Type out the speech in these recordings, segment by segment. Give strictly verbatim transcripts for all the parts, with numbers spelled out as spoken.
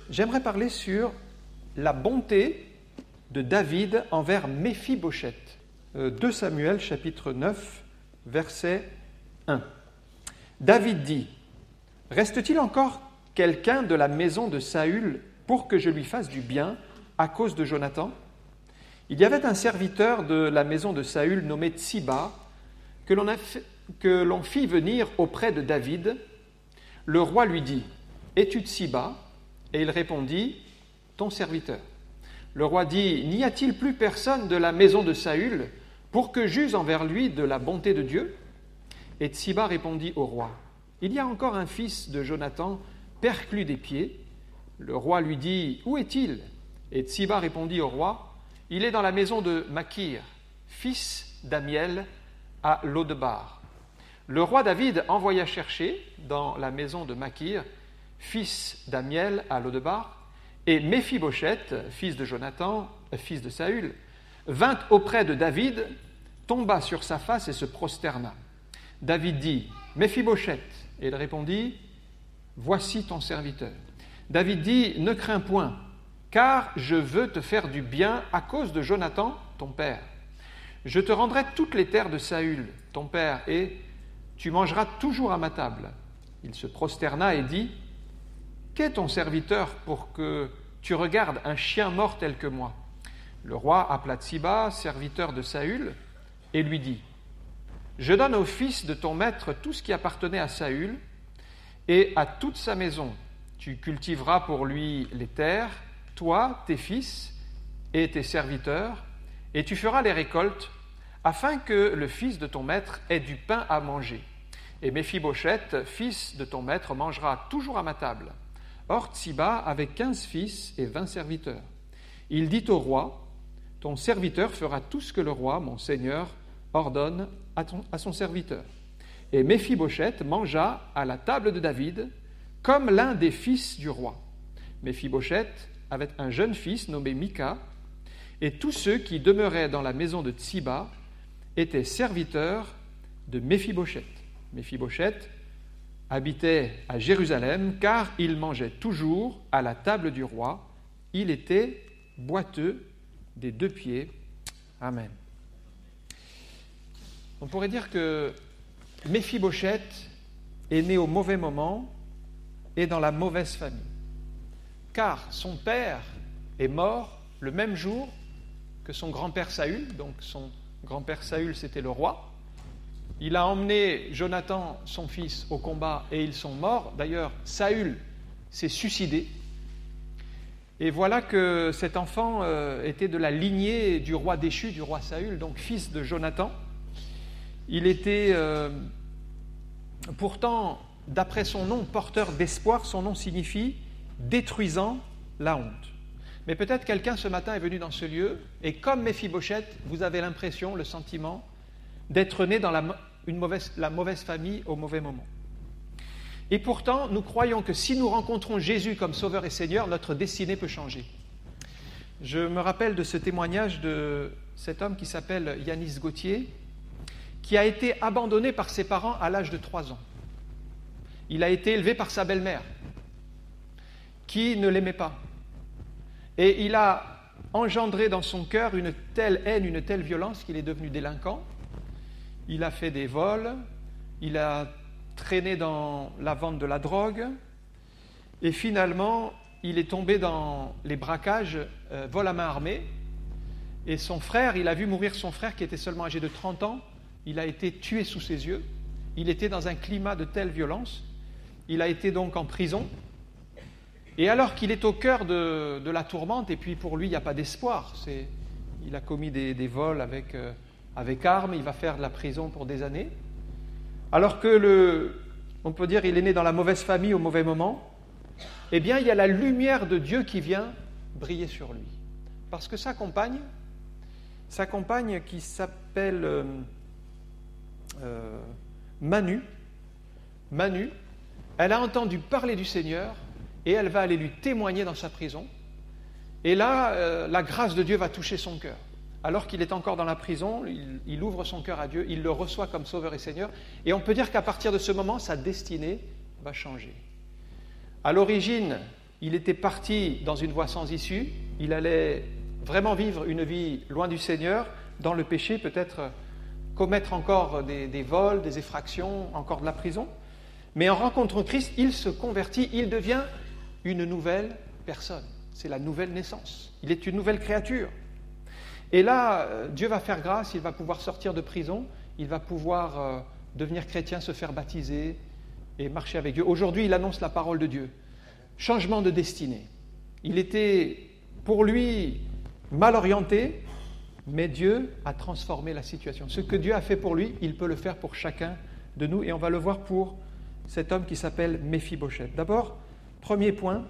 j'aimerais parler sur la bonté de David envers Méphibosheth. Euh, deux Samuel, chapitre neuf, verset un. David dit, « Reste-t-il encore quelqu'un de la maison de Saül pour que je lui fasse du bien à cause de Jonathan ?» Il y avait un serviteur de la maison de Saül nommé Tsiba que l'on, a fait, que l'on fit venir auprès de David. Le roi lui dit, « Es-tu Tsiba ?» Et il répondit, « Ton serviteur. » Le roi dit, « N'y a-t-il plus personne de la maison de Saül pour que j'use envers lui de la bonté de Dieu ?» Et Tsiba répondit au roi, « Il y a encore un fils de Jonathan perclus des pieds. » Le roi lui dit, « Où est-il » Et Tsiba répondit au roi, « Il est dans la maison de Makir, fils d'Amiel, à Lodebar. » Le roi David envoya chercher dans la maison de Makir, fils d'Amiel, à Lodebar, et Méphibosheth, fils de Jonathan, fils de Saül, vint auprès de David, tomba sur sa face et se prosterna. David dit, « Méphibosheth » et il répondit, « Voici ton serviteur. » David dit, « Ne crains point, car je veux te faire du bien à cause de Jonathan, ton père. Je te rendrai toutes les terres de Saül, ton père, et tu mangeras toujours à ma table. » Il se prosterna et dit, « Qu'est ton serviteur pour que tu regardes un chien mort tel que moi ?» Le roi appela Tsiba, serviteur de Saül, et lui dit, « Je donne au fils de ton maître tout ce qui appartenait à Saül, et à toute sa maison. Tu cultiveras pour lui les terres, toi, tes fils et tes serviteurs, et tu feras les récoltes, afin que le fils de ton maître ait du pain à manger. Et Méphibosheth, fils de ton maître, mangera toujours à ma table. » Or Tsiba avait quinze fils et vingt serviteurs. Il dit au roi, « Ton serviteur fera tout ce que le roi, mon seigneur, ordonne à, ton, à son serviteur. » Et Méphibosheth mangea à la table de David comme l'un des fils du roi. Méphibosheth avait un jeune fils nommé Mika, et tous ceux qui demeuraient dans la maison de Tsiba étaient serviteurs de Méphibosheth. Méphibosheth habitait à Jérusalem, car il mangeait toujours à la table du roi. Il était boiteux des deux pieds. Amen. On pourrait dire que Méphibosheth est né au mauvais moment et dans la mauvaise famille, car son père est mort le même jour que son grand-père Saül. Donc son grand-père Saül, c'était le roi. Il a emmené Jonathan, son fils, au combat et ils sont morts. D'ailleurs, Saül s'est suicidé. Et voilà que cet enfant euh, était de la lignée du roi déchu, du roi Saül, donc fils de Jonathan. Il était euh, pourtant, d'après son nom, porteur d'espoir. Son nom signifie « détruisant la honte ». Mais peut-être quelqu'un ce matin est venu dans ce lieu et comme Méphibosheth, vous avez l'impression, le sentiment d'être né dans la, une mauvaise, la mauvaise famille au mauvais moment. Et pourtant, nous croyons que si nous rencontrons Jésus comme Sauveur et Seigneur, notre destinée peut changer. Je me rappelle de ce témoignage de cet homme qui s'appelle Yanis Gauthier, qui a été abandonné par ses parents à l'âge de trois ans. Il a été élevé par sa belle-mère, qui ne l'aimait pas. Et il a engendré dans son cœur une telle haine, une telle violence qu'il est devenu délinquant. Il a fait des vols, il a traîné dans la vente de la drogue, et finalement, il est tombé dans les braquages, euh, vol à main armée, et son frère, il a vu mourir son frère qui était seulement âgé de trente ans, il a été tué sous ses yeux, il était dans un climat de telle violence, il a été donc en prison, et alors qu'il est au cœur de, de la tourmente, et puis pour lui, il n'y a pas d'espoir, c'est, il a commis des, des vols avec, euh, avec armes, il va faire de la prison pour des années, alors que, le, on peut dire, il est né dans la mauvaise famille au mauvais moment, eh bien, il y a la lumière de Dieu qui vient briller sur lui. Parce que sa compagne, sa compagne qui s'appelle euh, euh, Manu, Manu, elle a entendu parler du Seigneur et elle va aller lui témoigner dans sa prison. Et là, euh, la grâce de Dieu va toucher son cœur. Alors qu'il est encore dans la prison, il, il ouvre son cœur à Dieu, il le reçoit comme Sauveur et Seigneur. Et on peut dire qu'à partir de ce moment, sa destinée va changer. À l'origine, il était parti dans une voie sans issue, il allait vraiment vivre une vie loin du Seigneur, dans le péché, peut-être commettre encore des, des vols, des effractions, encore de la prison. Mais en rencontrant Christ, il se convertit, il devient une nouvelle personne. C'est la nouvelle naissance. Il est une nouvelle créature. Et là, Dieu va faire grâce, il va pouvoir sortir de prison, il va pouvoir euh, devenir chrétien, se faire baptiser et marcher avec Dieu. Aujourd'hui, il annonce la parole de Dieu. Changement de destinée. Il était, pour lui, mal orienté, mais Dieu a transformé la situation. Ce que Dieu a fait pour lui, il peut le faire pour chacun de nous, et on va le voir pour cet homme qui s'appelle Méphibosheth. D'abord, premier point,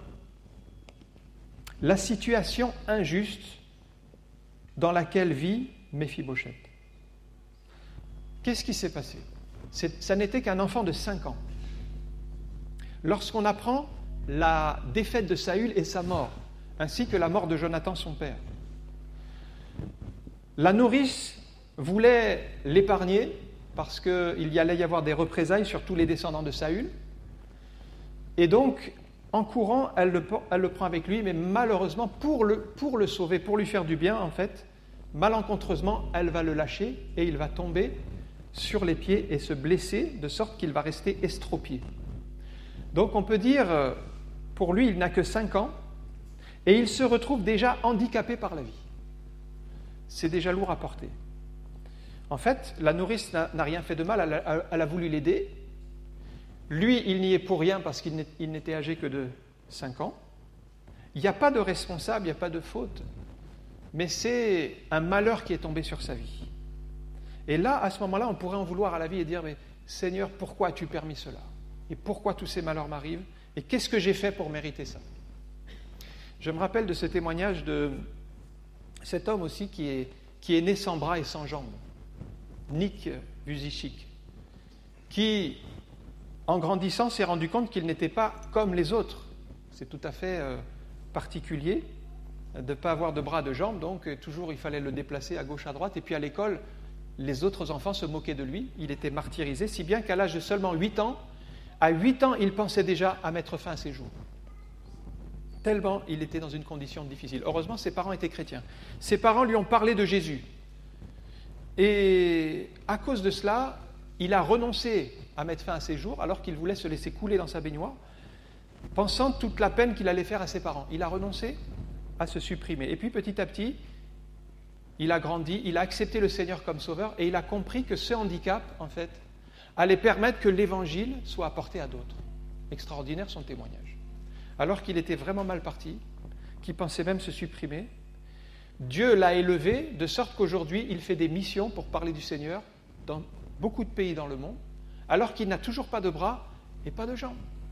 la situation injuste dans laquelle vit Méphibosheth. Qu'est-ce qui s'est passé ? C'est, ça n'était qu'un enfant de cinq ans. Lorsqu'on apprend la défaite de Saül et sa mort, ainsi que la mort de Jonathan, son père, la nourrice voulait l'épargner parce qu'il y allait y avoir des représailles sur tous les descendants de Saül. Et donc, en courant, elle le, elle le prend avec lui, mais malheureusement, pour le, pour le sauver, pour lui faire du bien, en fait, malencontreusement, elle va le lâcher et il va tomber sur les pieds et se blesser, de sorte qu'il va rester estropié. Donc, on peut dire, pour lui, il n'a que cinq ans et il se retrouve déjà handicapé par la vie. C'est déjà lourd à porter. En fait, la nourrice n'a, n'a rien fait de mal, elle a, elle a voulu l'aider. Lui, il n'y est pour rien parce qu'il il n'était âgé que de cinq ans. Il n'y a pas de responsable, il n'y a pas de faute, mais c'est un malheur qui est tombé sur sa vie. Et là, à ce moment-là, on pourrait en vouloir à la vie et dire, mais Seigneur, pourquoi as-tu permis cela ? Et pourquoi tous ces malheurs m'arrivent ? Et qu'est-ce que j'ai fait pour mériter ça ? Je me rappelle de ce témoignage de cet homme aussi qui est, qui est né sans bras et sans jambes, Nick Vujicic, qui, en grandissant, s'est rendu compte qu'il n'était pas comme les autres. C'est tout à fait euh, particulier de ne pas avoir de bras, de jambes, donc toujours il fallait le déplacer à gauche, à droite, et puis à l'école, les autres enfants se moquaient de lui, il était martyrisé, si bien qu'à l'âge de seulement huit ans, à huit ans, il pensait déjà à mettre fin à ses jours. Tellement il était dans une condition difficile. Heureusement, ses parents étaient chrétiens. Ses parents lui ont parlé de Jésus. Et à cause de cela, il a renoncé à mettre fin à ses jours, alors qu'il voulait se laisser couler dans sa baignoire, pensant toute la peine qu'il allait faire à ses parents. Il a renoncé à se supprimer. Et puis petit à petit, il a grandi, il a accepté le Seigneur comme sauveur, et il a compris que ce handicap, en fait, allait permettre que l'Évangile soit apporté à d'autres. Extraordinaire son témoignage. Alors qu'il était vraiment mal parti, qu'il pensait même se supprimer, Dieu l'a élevé de sorte qu'aujourd'hui, il fait des missions pour parler du Seigneur dans beaucoup de pays dans le monde, alors qu'il n'a toujours pas de bras et pas de jambes.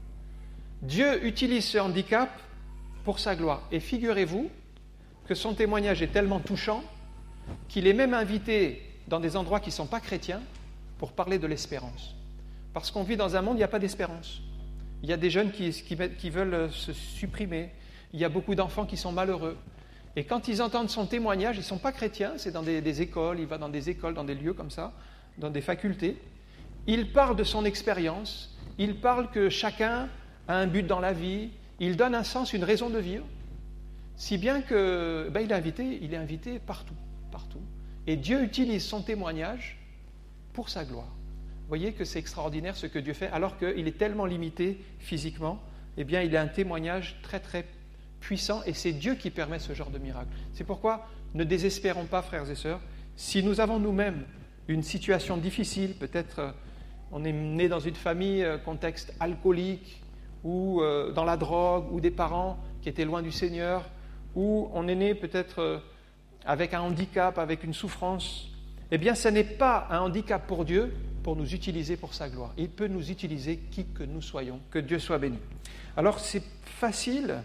Dieu utilise ce handicap pour sa gloire. Et figurez-vous que son témoignage est tellement touchant qu'il est même invité dans des endroits qui ne sont pas chrétiens pour parler de l'espérance. Parce qu'on vit dans un monde où il n'y a pas d'espérance. Il y a des jeunes qui, qui, qui veulent se supprimer. Il y a beaucoup d'enfants qui sont malheureux. Et quand ils entendent son témoignage, ils ne sont pas chrétiens, c'est dans des, des écoles, il va dans des écoles, dans des lieux comme ça, dans des facultés. Il parle de son expérience, il parle que chacun a un but dans la vie, il donne un sens, une raison de vivre, si bien que ben, il est invité, il est invité partout, partout. Et Dieu utilise son témoignage pour sa gloire. Vous voyez que c'est extraordinaire ce que Dieu fait, alors qu'il est tellement limité physiquement, eh bien il a un témoignage très très puissant, et c'est Dieu qui permet ce genre de miracle. C'est pourquoi ne désespérons pas, frères et sœurs, si nous avons nous-mêmes une situation difficile, peut-être euh, on est né dans une famille, euh, contexte alcoolique, ou euh, dans la drogue, ou des parents qui étaient loin du Seigneur, ou on est né peut-être euh, avec un handicap, avec une souffrance, eh bien ce n'est pas un handicap pour Dieu, pour nous utiliser pour sa gloire. Il peut nous utiliser qui que nous soyons, que Dieu soit béni. Alors c'est facile,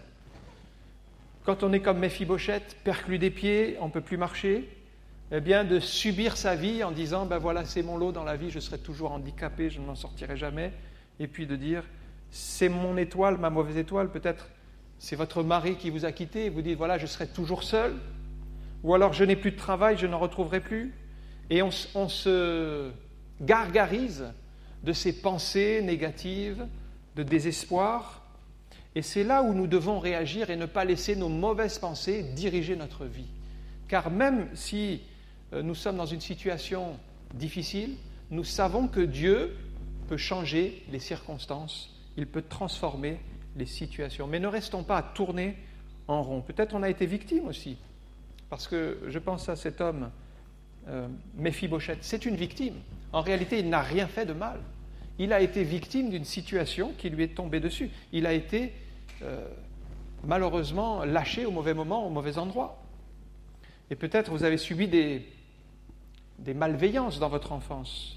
quand on est comme Méphibosheth, perclus des pieds, on ne peut plus marcher, eh bien de subir sa vie en disant, ben voilà, c'est mon lot dans la vie, je serai toujours handicapé, je ne m'en sortirai jamais, et puis de dire, c'est mon étoile, ma mauvaise étoile, peut-être c'est votre mari qui vous a quitté, et vous dites, voilà, je serai toujours seul, ou alors je n'ai plus de travail, je n'en retrouverai plus, et on, on se gargarise de ces pensées négatives, de désespoir, Et c'est là où nous devons réagir et ne pas laisser nos mauvaises pensées diriger notre vie. Car même si nous sommes dans une situation difficile, nous savons que Dieu peut changer les circonstances, il peut transformer les situations. Mais ne restons pas à tourner en rond. Peut-être on a été victime aussi, parce que je pense à cet homme, euh, Méphibosheth, c'est une victime. En réalité, il n'a rien fait de mal. Il a été victime d'une situation qui lui est tombée dessus. Il a été euh, malheureusement lâché au mauvais moment, au mauvais endroit. Et peut-être vous avez subi des, des malveillances dans votre enfance.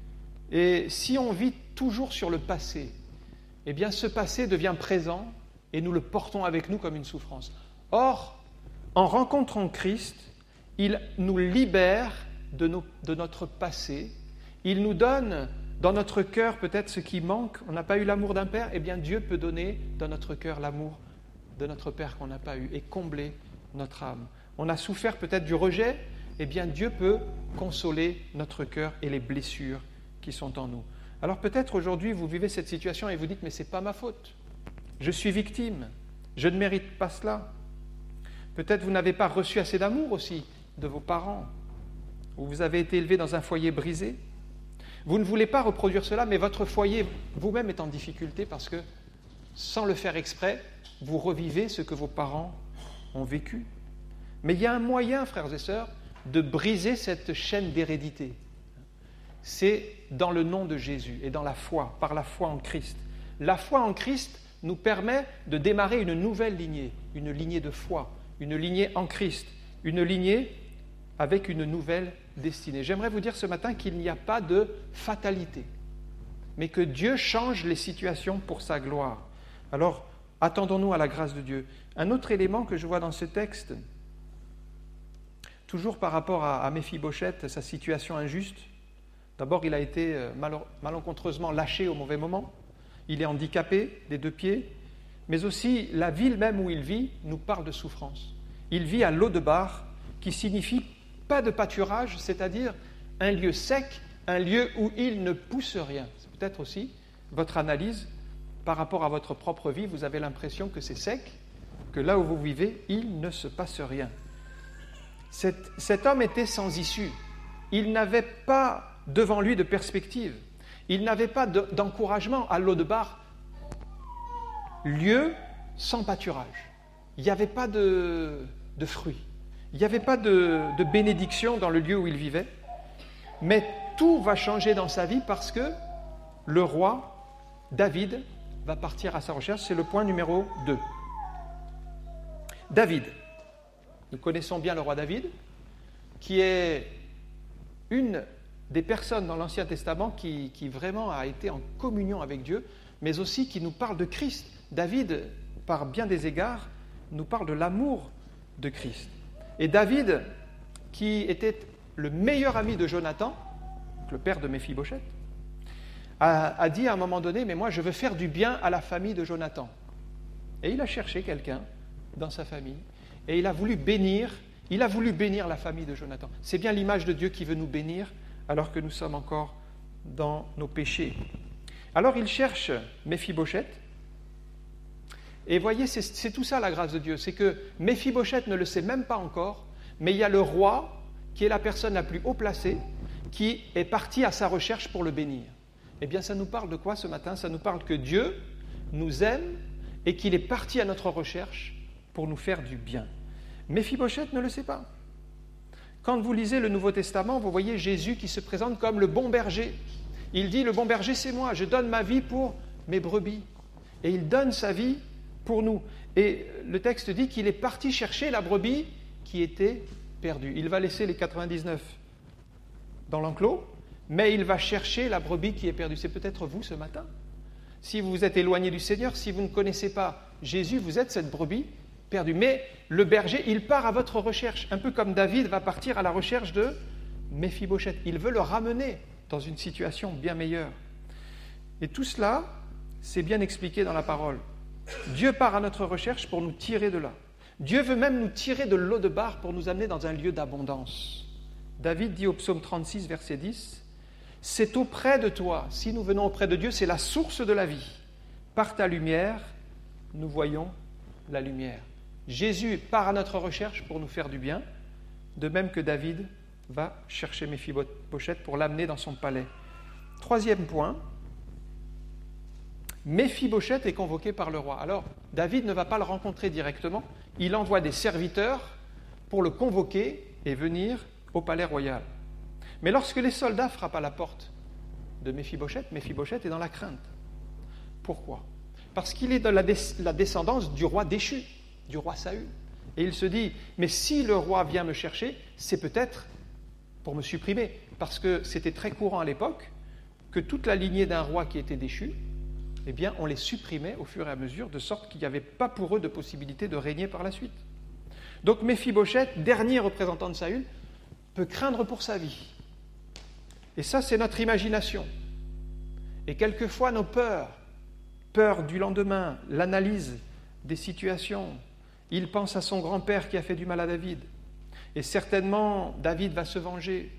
Et si on vit toujours sur le passé, eh bien ce passé devient présent et nous le portons avec nous comme une souffrance. Or, en rencontrant Christ, il nous libère de, nos, de notre passé. Il nous donne dans notre cœur peut-être ce qui manque. On n'a pas eu l'amour d'un père, eh bien Dieu peut donner dans notre cœur l'amour de notre père qu'on n'a pas eu et combler notre âme. On a souffert peut-être du rejet, eh bien Dieu peut consoler notre cœur et les blessures qui sont en nous. Alors peut-être aujourd'hui vous vivez cette situation et vous dites mais ce n'est pas ma faute, je suis victime, je ne mérite pas cela. Peut-être vous n'avez pas reçu assez d'amour aussi de vos parents, ou vous avez été élevé dans un foyer brisé. Vous ne voulez pas reproduire cela, mais votre foyer vous-même est en difficulté parce que, sans le faire exprès, vous revivez ce que vos parents ont vécu. Mais il y a un moyen, frères et sœurs, de briser cette chaîne d'hérédité. C'est dans le nom de Jésus et dans la foi, par la foi en Christ. La foi en Christ nous permet de démarrer une nouvelle lignée, une lignée de foi, une lignée en Christ, une lignée avec une nouvelle destinée. J'aimerais vous dire ce matin qu'il n'y a pas de fatalité, mais que Dieu change les situations pour sa gloire. Alors, attendons-nous à la grâce de Dieu. Un autre élément que je vois dans ce texte, toujours par rapport à, à Méphibosheth, sa situation injuste. D'abord, il a été malencontreusement lâché au mauvais moment. Il est handicapé des deux pieds. Mais aussi, la ville même où il vit nous parle de souffrance. Il vit à Lo-debar, qui signifie pas de pâturage, c'est-à-dire un lieu sec, un lieu où il ne pousse rien. C'est peut-être aussi votre analyse par rapport à votre propre vie. Vous avez l'impression que c'est sec, que là où vous vivez, il ne se passe rien. Cet, cet homme était sans issue. Il n'avait pas devant lui de perspective. Il n'avait pas de, d'encouragement à Lo-debar, lieu sans pâturage. Il n'y avait pas de, de fruits. Il n'y avait pas de, de bénédiction dans le lieu où il vivait. Mais tout va changer dans sa vie parce que le roi, David, va partir à sa recherche. C'est le point numéro deux. David. Nous connaissons bien le roi David, qui est une des personnes dans l'Ancien Testament qui, qui vraiment a été en communion avec Dieu, mais aussi qui nous parle de Christ. David, par bien des égards, nous parle de l'amour de Christ. Et David, qui était le meilleur ami de Jonathan, le père de Méphibosheth, a, a dit à un moment donné, mais moi je veux faire du bien à la famille de Jonathan. Et il a cherché quelqu'un dans sa famille, et il a voulu bénir, il a voulu bénir la famille de Jonathan. C'est bien l'image de Dieu qui veut nous bénir, alors que nous sommes encore dans nos péchés. Alors il cherche Méphibosheth, et voyez, c'est, c'est tout ça la grâce de Dieu, c'est que Méphibosheth ne le sait même pas encore, mais il y a le roi, qui est la personne la plus haut placée, qui est parti à sa recherche pour le bénir. Eh bien, ça nous parle de quoi ce matin ? Ça nous parle que Dieu nous aime et qu'il est parti à notre recherche pour nous faire du bien. Méphibosheth ne le sait pas. Quand vous lisez le Nouveau Testament, vous voyez Jésus qui se présente comme le bon berger. Il dit, le bon berger, c'est moi, je donne ma vie pour mes brebis. Et il donne sa vie pour nous. Et le texte dit qu'il est parti chercher la brebis qui était perdue. Il va laisser les quatre-vingt-dix-neuf dans l'enclos, mais il va chercher la brebis qui est perdue. C'est peut-être vous ce matin. Si vous vous êtes éloigné du Seigneur, si vous ne connaissez pas Jésus, vous êtes cette brebis perdue. Mais le berger, il part à votre recherche, un peu comme David va partir à la recherche de Méphibosheth. Il veut le ramener dans une situation bien meilleure. Et tout cela, c'est bien expliqué dans la parole. Dieu part à notre recherche pour nous tirer de là. Dieu veut même nous tirer de Lo-debar pour nous amener dans un lieu d'abondance. David dit au psaume trente-six, verset dix, « C'est auprès de toi, si nous venons auprès de Dieu, c'est la source de la vie. Par ta lumière, nous voyons la lumière. Jésus part à notre recherche pour nous faire du bien, de même que David va chercher Méphibosheth pour l'amener dans son palais. Troisième point, Méphibosheth est convoqué par le roi. Alors, David ne va pas le rencontrer directement, il envoie des serviteurs pour le convoquer et venir au palais royal. Mais lorsque les soldats frappent à la porte de Méphibosheth, Méphibosheth est dans la crainte. Pourquoi ? Parce qu'il est dans la, des- la descendance du roi déchu, du roi Saül. Et il se dit, mais si le roi vient me chercher, c'est peut-être pour me supprimer. Parce que c'était très courant à l'époque que toute la lignée d'un roi qui était déchu, eh bien, on les supprimait au fur et à mesure, de sorte qu'il n'y avait pas pour eux de possibilité de régner par la suite. Donc Méphibosheth, dernier représentant de Saül, peut craindre pour sa vie. Et ça, c'est notre imagination. Et quelquefois, nos peurs, peur du lendemain, l'analyse des situations. Il pense à son grand-père qui a fait du mal à David. Et certainement, David va se venger.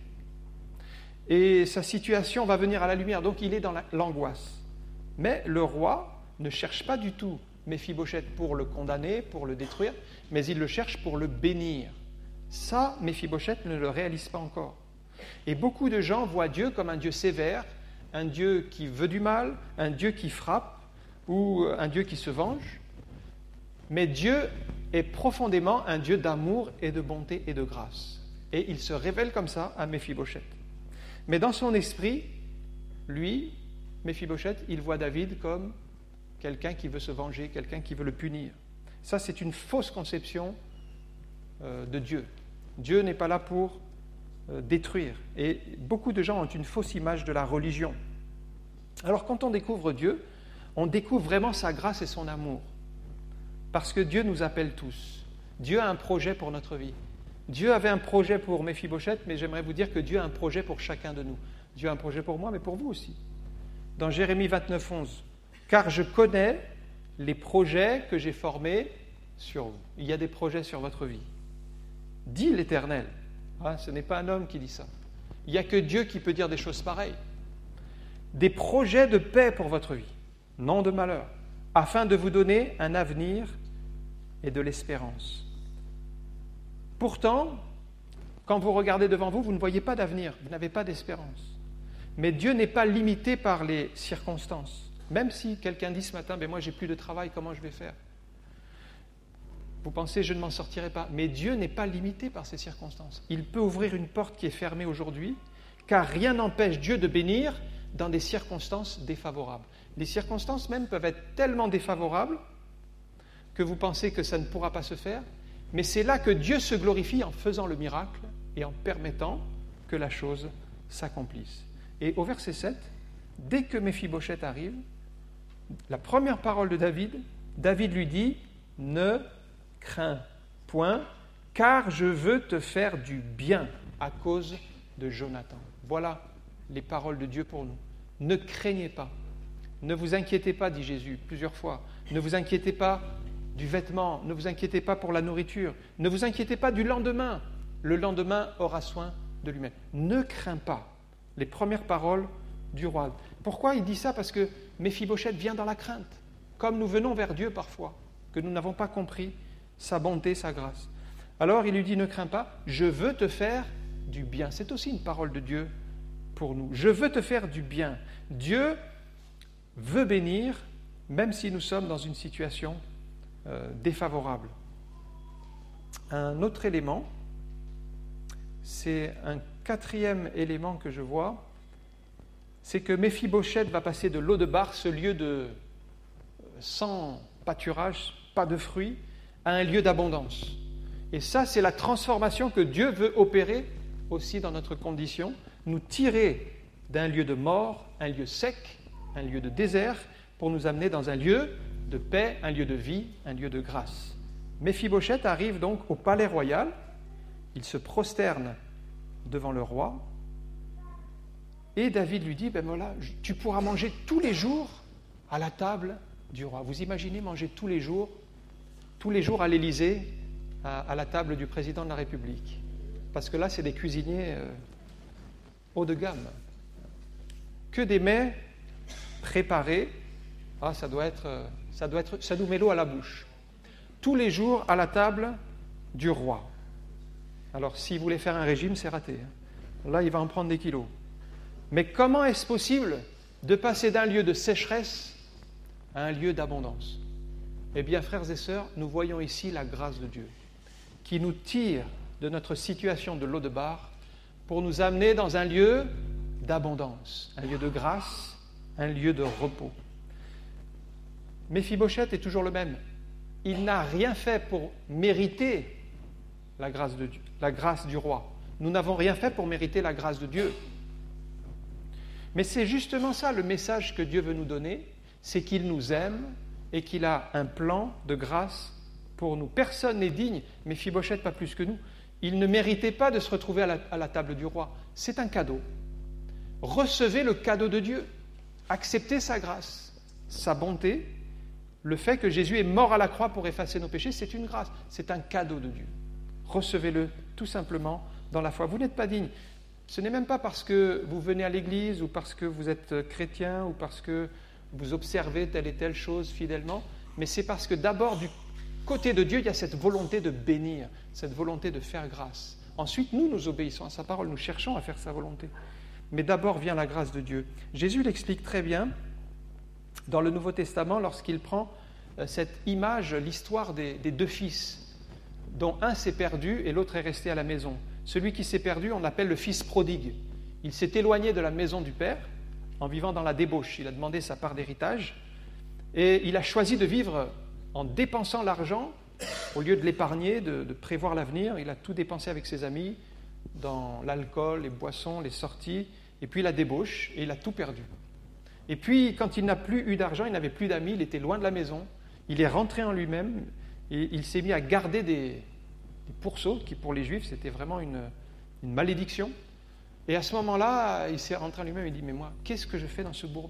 Et sa situation va venir à la lumière. Donc, il est dans la- l'angoisse. Mais le roi ne cherche pas du tout Méphibosheth pour le condamner, pour le détruire, mais il le cherche pour le bénir. Ça, Méphibosheth ne le réalise pas encore. Et beaucoup de gens voient Dieu comme un Dieu sévère, un Dieu qui veut du mal, un Dieu qui frappe, ou un Dieu qui se venge. Mais Dieu est profondément un Dieu d'amour et de bonté et de grâce. Et il se révèle comme ça à Méphibosheth. Mais dans son esprit, lui, Méphibosheth, il voit David comme quelqu'un qui veut se venger, quelqu'un qui veut le punir. Ça, c'est une fausse conception euh, de Dieu. Dieu n'est pas là pour euh, détruire. Et beaucoup de gens ont une fausse image de la religion. Alors, quand on découvre Dieu, on découvre vraiment sa grâce et son amour. Parce que Dieu nous appelle tous. Dieu a un projet pour notre vie. Dieu avait un projet pour Méphibosheth, mais j'aimerais vous dire que Dieu a un projet pour chacun de nous. Dieu a un projet pour moi, mais pour vous aussi. Dans Jérémie vingt-neuf, onze, « Car je connais les projets que j'ai formés sur vous. » Il y a des projets sur votre vie. Dit l'Éternel. Ah, ce n'est pas un homme qui dit ça. Il n'y a que Dieu qui peut dire des choses pareilles. Des projets de paix pour votre vie, non de malheur, afin de vous donner un avenir et de l'espérance. Pourtant, quand vous regardez devant vous, vous ne voyez pas d'avenir, vous n'avez pas d'espérance. Mais Dieu n'est pas limité par les circonstances. Même si quelqu'un dit ce matin, ben moi j'ai plus de travail, comment je vais faire ? Vous pensez, je ne m'en sortirai pas. Mais Dieu n'est pas limité par ces circonstances. Il peut ouvrir une porte qui est fermée aujourd'hui, car rien n'empêche Dieu de bénir dans des circonstances défavorables. Les circonstances même peuvent être tellement défavorables que vous pensez que ça ne pourra pas se faire, mais c'est là que Dieu se glorifie en faisant le miracle et en permettant que la chose s'accomplisse. Et au verset sept, dès que Méphibosheth arrive, la première parole de David, David lui dit « Ne crains point, car je veux te faire du bien à cause de Jonathan. » Voilà les paroles de Dieu pour nous. Ne craignez pas. Ne vous inquiétez pas, dit Jésus plusieurs fois. Ne vous inquiétez pas du vêtement, ne vous inquiétez pas pour la nourriture, ne vous inquiétez pas du lendemain. Le lendemain aura soin de lui-même. Ne crains pas. Les premières paroles du roi. Pourquoi il dit ça ? Parce que Méphibosheth vient dans la crainte, comme nous venons vers Dieu parfois, que nous n'avons pas compris sa bonté, sa grâce. Alors il lui dit, ne crains pas, je veux te faire du bien. C'est aussi une parole de Dieu pour nous. Je veux te faire du bien. Dieu veut bénir, même si nous sommes dans une situation euh, défavorable. Un autre élément, c'est un quatrième élément que je vois, c'est que Méphibosheth va passer de l'O-Debar, ce lieu de sans pâturage, pas de fruits, à un lieu d'abondance. Et ça, c'est la transformation que Dieu veut opérer aussi dans notre condition, nous tirer d'un lieu de mort, un lieu sec, un lieu de désert, pour nous amener dans un lieu de paix, un lieu de vie, un lieu de grâce. Méphibosheth arrive donc au palais royal, il se prosterne devant le roi, et David lui dit, ben voilà, tu pourras manger tous les jours à la table du roi. Vous imaginez manger tous les jours, tous les jours à l'Élysée, à, à la table du président de la République. Parce que là, c'est des cuisiniers euh, haut de gamme. Que des mets préparés Ah, ça doit être, ça doit être, ça nous met l'eau à la bouche. Tous les jours à la table du roi. Alors, s'il voulait faire un régime, c'est raté. Là, il va en prendre des kilos. Mais comment est-ce possible de passer d'un lieu de sécheresse à un lieu d'abondance? Eh bien, frères et sœurs, nous voyons ici la grâce de Dieu qui nous tire de notre situation de Lo-debar pour nous amener dans un lieu d'abondance, un lieu de grâce, un lieu de repos. Méphibosheth est toujours le même. Il n'a rien fait pour mériter la grâce de Dieu, la grâce du roi. Nous n'avons rien fait pour mériter la grâce de Dieu. Mais c'est justement ça le message que Dieu veut nous donner, c'est qu'il nous aime et qu'il a un plan de grâce pour nous. Personne n'est digne, Méphibosheth pas plus que nous. Il ne méritait pas de se retrouver à la, à la table du roi. C'est un cadeau. Recevez le cadeau de Dieu. Acceptez sa grâce, sa bonté. Le fait que Jésus est mort à la croix pour effacer nos péchés, c'est une grâce, c'est un cadeau de Dieu. Recevez-le tout simplement dans la foi. Vous n'êtes pas digne. Ce n'est même pas parce que vous venez à l'église ou parce que vous êtes chrétien ou parce que vous observez telle et telle chose fidèlement, mais c'est parce que d'abord, du côté de Dieu, il y a cette volonté de bénir, cette volonté de faire grâce. Ensuite, nous, nous obéissons à sa parole, nous cherchons à faire sa volonté. Mais d'abord vient la grâce de Dieu. Jésus l'explique très bien dans le Nouveau Testament lorsqu'il prend cette image, l'histoire des, des deux fils, dont un s'est perdu et l'autre est resté à la maison. Celui qui s'est perdu, on l'appelle le fils prodigue. Il s'est éloigné de la maison du père en vivant dans la débauche. Il a demandé sa part d'héritage et il a choisi de vivre en dépensant l'argent au lieu de l'épargner, de, de prévoir l'avenir. Il a tout dépensé avec ses amis dans l'alcool, les boissons, les sorties et puis la débauche et il a tout perdu. Et puis quand il n'a plus eu d'argent, il n'avait plus d'amis, il était loin de la maison, il est rentré en lui-même et il s'est mis à garder des, des pourceaux qui pour les Juifs c'était vraiment une, une malédiction. Et à ce moment-là, il s'est rentré en lui-même et il dit « Mais moi, qu'est-ce que je fais dans ce bourbier ?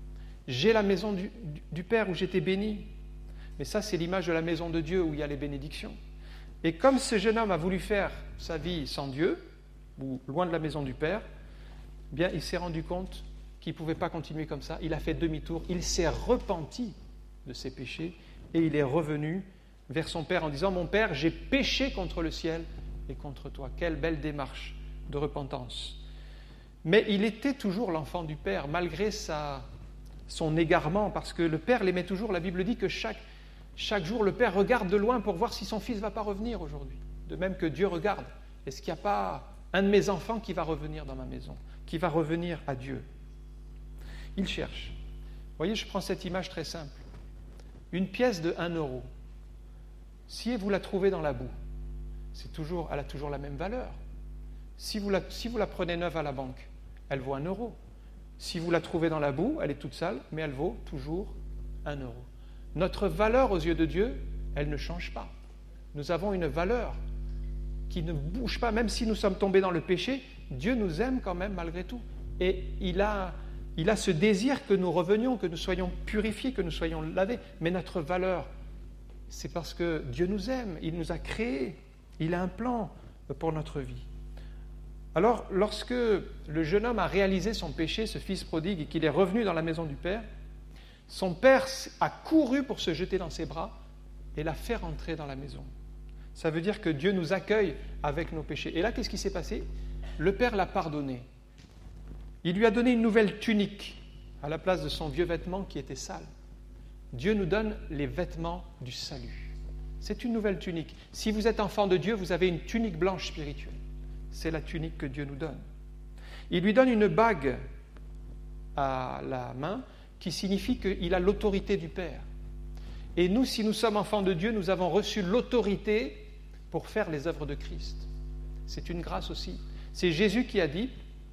J'ai la maison du, du, du Père où j'étais béni. » Mais ça, c'est l'image de la maison de Dieu où il y a les bénédictions. Et comme ce jeune homme a voulu faire sa vie sans Dieu, ou loin de la maison du Père, eh bien, il s'est rendu compte qu'il ne pouvait pas continuer comme ça. Il a fait demi-tour, il s'est repenti de ses péchés et il est revenu vers son Père en disant « Mon Père, j'ai péché contre le ciel et contre toi. » Quelle belle démarche de repentance. Mais il était toujours l'enfant du Père, malgré sa, son égarement, parce que le Père l'aimait toujours. La Bible dit que chaque, chaque jour, le Père regarde de loin pour voir si son fils ne va pas revenir aujourd'hui. De même que Dieu regarde. Est-ce qu'il n'y a pas un de mes enfants qui va revenir dans ma maison, qui va revenir à Dieu? Il cherche. Vous voyez, je prends cette image très simple. Une pièce de un euro. Si vous la trouvez dans la boue, c'est toujours, elle a toujours la même valeur. Si vous, la, si vous la prenez neuve à la banque, elle vaut un euro. Si vous la trouvez dans la boue, elle est toute sale, mais elle vaut toujours un euro. Notre valeur aux yeux de Dieu, elle ne change pas. Nous avons une valeur qui ne bouge pas, même si nous sommes tombés dans le péché, Dieu nous aime quand même malgré tout. Et il a, il a ce désir que nous revenions, que nous soyons purifiés, que nous soyons lavés. Mais notre valeur, c'est parce que Dieu nous aime, il nous a créés, il a un plan pour notre vie. Alors, lorsque le jeune homme a réalisé son péché, ce fils prodigue, et qu'il est revenu dans la maison du Père, son père a couru pour se jeter dans ses bras et l'a fait rentrer dans la maison. Ça veut dire que Dieu nous accueille avec nos péchés. Et là, qu'est-ce qui s'est passé? Le Père l'a pardonné. Il lui a donné une nouvelle tunique à la place de son vieux vêtement qui était sale. Dieu nous donne les vêtements du salut. C'est une nouvelle tunique. Si vous êtes enfant de Dieu, vous avez une tunique blanche spirituelle. C'est la tunique que Dieu nous donne. Il lui donne une bague à la main qui signifie qu'il a l'autorité du Père. Et nous, si nous sommes enfants de Dieu, nous avons reçu l'autorité pour faire les œuvres de Christ. C'est une grâce aussi. C'est Jésus qui a dit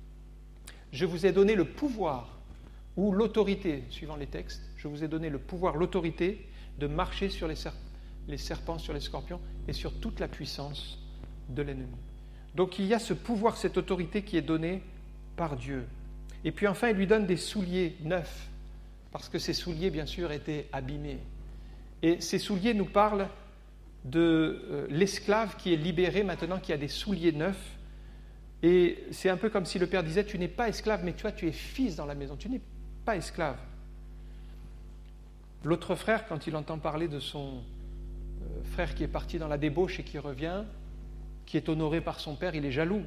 « Je vous ai donné le pouvoir » ou l'autorité, suivant les textes, « Je vous ai donné le pouvoir, l'autorité de marcher sur les, serp- les serpents, sur les scorpions et sur toute la puissance de l'ennemi. » Donc il y a ce pouvoir, cette autorité qui est donnée par Dieu. Et puis enfin, il lui donne des souliers neufs, parce que ces souliers, bien sûr, étaient abîmés. Et ces souliers nous parlent de euh, l'esclave qui est libéré maintenant, qui a des souliers neufs. Et c'est un peu comme si le Père disait, tu n'es pas esclave, mais toi, tu es fils dans la maison, tu n'es pas esclave. L'autre frère, quand il entend parler de son euh, frère qui est parti dans la débauche et qui revient, qui est honoré par son père, il est jaloux.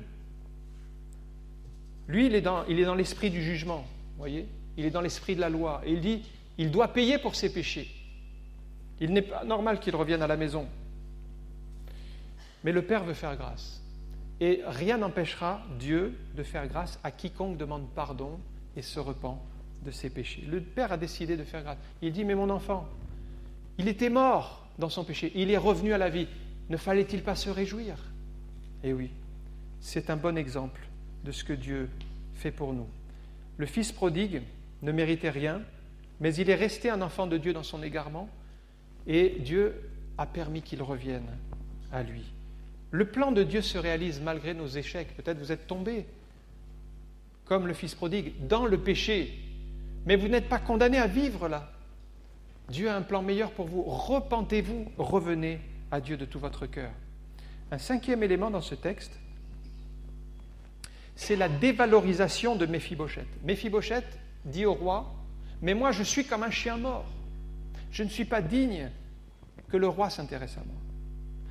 Lui, il est dans, il est dans l'esprit du jugement, vous voyez ? Il est dans l'esprit de la loi. Et il dit, il doit payer pour ses péchés. Il n'est pas normal qu'il revienne à la maison. Mais le Père veut faire grâce. Et rien n'empêchera Dieu de faire grâce à quiconque demande pardon et se repent de ses péchés. Le Père a décidé de faire grâce. Il dit, mais mon enfant, il était mort dans son péché, il est revenu à la vie. Ne fallait-il pas se réjouir ? Eh oui, c'est un bon exemple de ce que Dieu fait pour nous. Le fils prodigue ne méritait rien, mais il est resté un enfant de Dieu dans son égarement, et Dieu a permis qu'il revienne à lui. Le plan de Dieu se réalise malgré nos échecs. Peut-être vous êtes tombés, comme le fils prodigue, dans le péché, mais vous n'êtes pas condamnés à vivre là. Dieu a un plan meilleur pour vous. Repentez-vous, revenez à Dieu de tout votre cœur. Un cinquième élément dans ce texte, c'est la dévalorisation de Méphibosheth. Méphibosheth dit au roi, « Mais moi, je suis comme un chien mort. Je ne suis pas digne que le roi s'intéresse à moi. » Pourquoi ?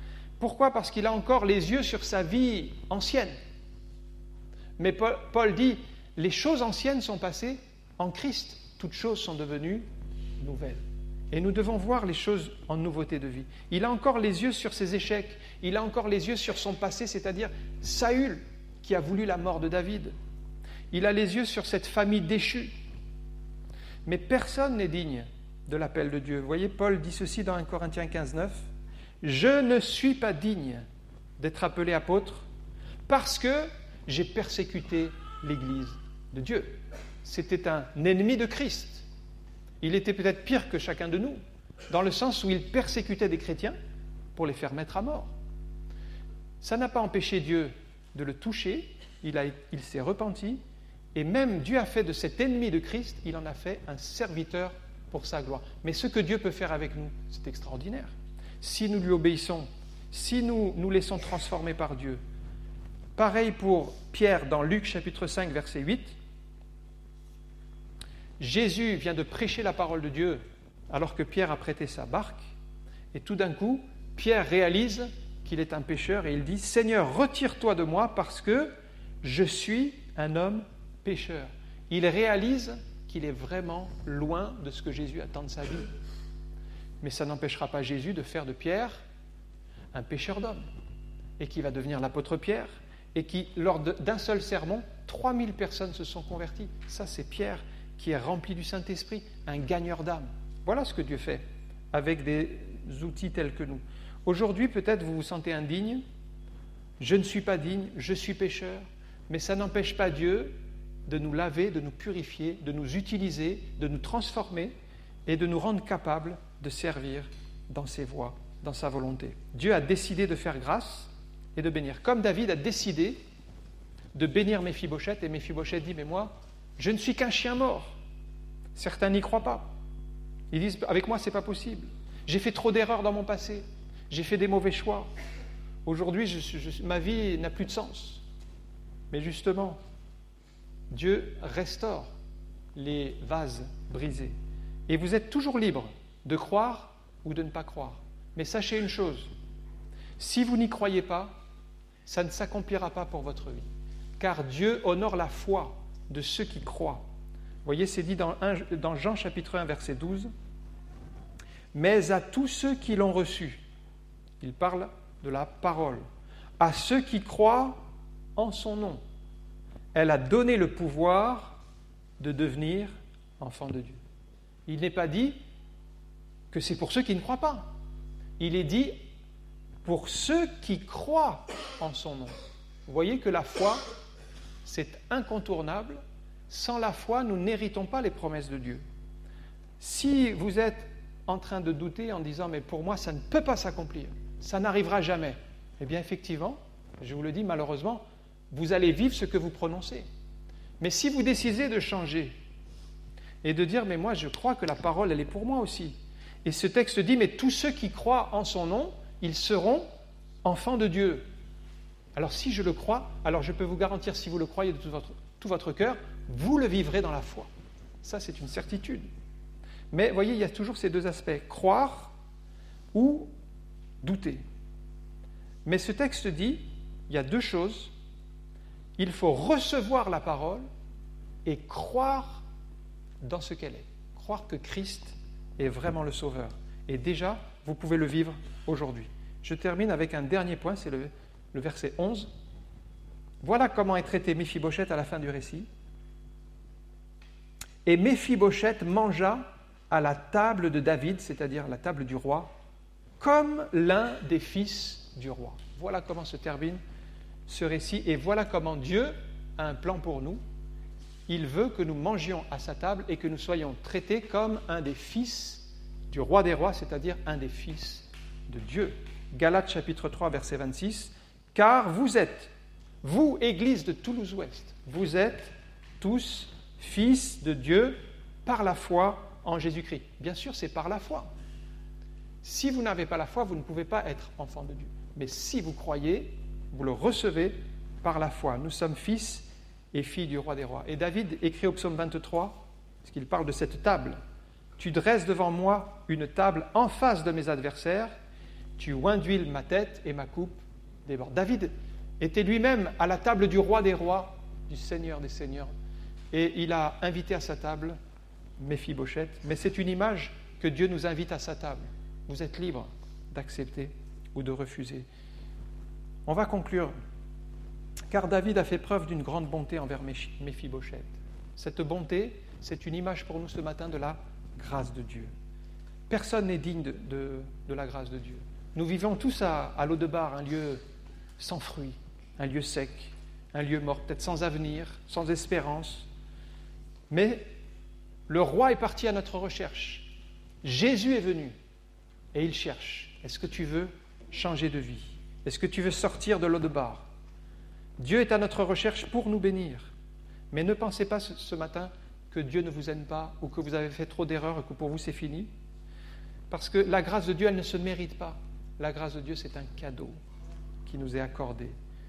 Parce qu'il a encore les yeux sur sa vie ancienne. Mais Paul, Paul dit, « Les choses anciennes sont passées en Christ. Toutes choses sont devenues nouvelles. » Et nous devons voir les choses en nouveauté de vie. Il a encore les yeux sur ses échecs. Il a encore les yeux sur son passé, c'est-à-dire Saül, qui a voulu la mort de David. Il a les yeux sur cette famille déchue. Mais personne n'est digne de l'appel de Dieu. Vous voyez, Paul dit ceci dans un Corinthiens quinze, neuf. « Je ne suis pas digne d'être appelé apôtre parce que j'ai persécuté l'Église de Dieu. » C'était un ennemi de Christ. Il était peut-être pire que chacun de nous, dans le sens où il persécutait des chrétiens pour les faire mettre à mort. Ça n'a pas empêché Dieu de le toucher, il, a, il s'est repenti, et même Dieu a fait de cet ennemi de Christ, il en a fait un serviteur pour sa gloire. Mais ce que Dieu peut faire avec nous, c'est extraordinaire. Si nous lui obéissons, si nous nous laissons transformer par Dieu. Pareil pour Pierre dans Luc chapitre cinq, verset huit. Jésus vient de prêcher la parole de Dieu alors que Pierre a prêté sa barque, et tout d'un coup, Pierre réalise qu'il est un pécheur et il dit « Seigneur, retire-toi de moi parce que je suis un homme pécheur. » Il réalise qu'il est vraiment loin de ce que Jésus attend de sa vie. Mais ça n'empêchera pas Jésus de faire de Pierre un pécheur d'hommes, et qui va devenir l'apôtre Pierre, et qui, lors de, d'un seul sermon, trois mille personnes se sont converties. Ça, c'est Pierre qui est rempli du Saint-Esprit, un gagneur d'âme. Voilà ce que Dieu fait avec des outils tels que nous. Aujourd'hui, peut-être vous vous sentez indigne. Je ne suis pas digne, je suis pécheur. Mais ça n'empêche pas Dieu de nous laver, de nous purifier, de nous utiliser, de nous transformer et de nous rendre capables de servir dans ses voies, dans sa volonté. Dieu a décidé de faire grâce et de bénir. Comme David a décidé de bénir Méphibosheth, et Méphibosheth dit « Mais moi, je ne suis qu'un chien mort. » Certains n'y croient pas. Ils disent « Avec moi, ce n'est pas possible. J'ai fait trop d'erreurs dans mon passé. J'ai fait des mauvais choix. Aujourd'hui, je, je, ma vie n'a plus de sens. » Mais justement, Dieu restaure les vases brisés. Et vous êtes toujours libre de croire ou de ne pas croire. Mais sachez une chose, si vous n'y croyez pas, ça ne s'accomplira pas pour votre vie. Car Dieu honore la foi de ceux qui croient. Vous voyez, c'est dit dans, un, dans Jean chapitre un, verset douze. « Mais à tous ceux qui l'ont reçu, il parle de la parole, à ceux qui croient en son nom, elle a donné le pouvoir de devenir enfants de Dieu. » Il n'est pas dit que c'est pour ceux qui ne croient pas. Il est dit pour ceux qui croient en son nom. Vous voyez que la foi, c'est incontournable. Sans la foi, nous n'héritons pas les promesses de Dieu. Si vous êtes en train de douter en disant « mais pour moi, ça ne peut pas s'accomplir, ça n'arrivera jamais », eh bien effectivement, je vous le dis malheureusement, vous allez vivre ce que vous prononcez. Mais si vous décidez de changer et de dire « mais moi, je crois que la parole, elle est pour moi aussi », et ce texte dit « mais tous ceux qui croient en son nom, ils seront enfants de Dieu ». Alors si je le crois, alors je peux vous garantir, si vous le croyez de tout votre, tout votre cœur, vous le vivrez dans la foi. Ça, c'est une certitude. Mais vous voyez, il y a toujours ces deux aspects, croire ou douter. Mais ce texte dit, il y a deux choses. Il faut recevoir la parole et croire dans ce qu'elle est. Croire que Christ est vraiment le Sauveur. Et déjà, vous pouvez le vivre aujourd'hui. Je termine avec un dernier point, c'est le, le verset onze. Voilà comment est traité Méphibosheth à la fin du récit. Et Méphibosheth mangea à la table de David, c'est-à-dire la table du roi, comme l'un des fils du roi. Voilà comment se termine ce récit et voilà comment Dieu a un plan pour nous. Il veut que nous mangions à sa table et que nous soyons traités comme un des fils du roi des rois, c'est-à-dire un des fils de Dieu. Galates chapitre trois, verset vingt-six. « Car vous êtes, vous, Église de Toulouse-Ouest, vous êtes tous fils de Dieu par la foi en Jésus-Christ. » Bien sûr, c'est par la foi. Si vous n'avez pas la foi, vous ne pouvez pas être enfant de Dieu. Mais si vous croyez, vous le recevez par la foi. Nous sommes fils et filles du roi des rois. Et David écrit au psaume vingt-trois, parce qu'il parle de cette table. « Tu dresses devant moi une table en face de mes adversaires, tu oinduiles ma tête et ma coupe déborde. » David était lui-même à la table du roi des rois, du Seigneur des seigneurs. Et il a invité à sa table Méphibosheth. Mais c'est une image que Dieu nous invite à sa table. Vous êtes libre d'accepter ou de refuser. On va conclure. Car David a fait preuve d'une grande bonté envers Méphibosheth. Cette bonté, c'est une image pour nous ce matin de la grâce de Dieu. Personne n'est digne de, de, de la grâce de Dieu. Nous vivons tous à, à l'Audebar, un lieu sans fruits, un lieu sec, un lieu mort, peut-être sans avenir, sans espérance. Mais le roi est parti à notre recherche. Jésus est venu et il cherche. Est-ce que tu veux changer de vie? Est-ce que tu veux sortir de l'Audebar? Dieu est à notre recherche pour nous bénir. Mais ne pensez pas ce, ce matin que Dieu ne vous aime pas ou que vous avez fait trop d'erreurs et que pour vous c'est fini. Parce que la grâce de Dieu, elle ne se mérite pas. La grâce de Dieu, c'est un cadeau qui nous est accordé.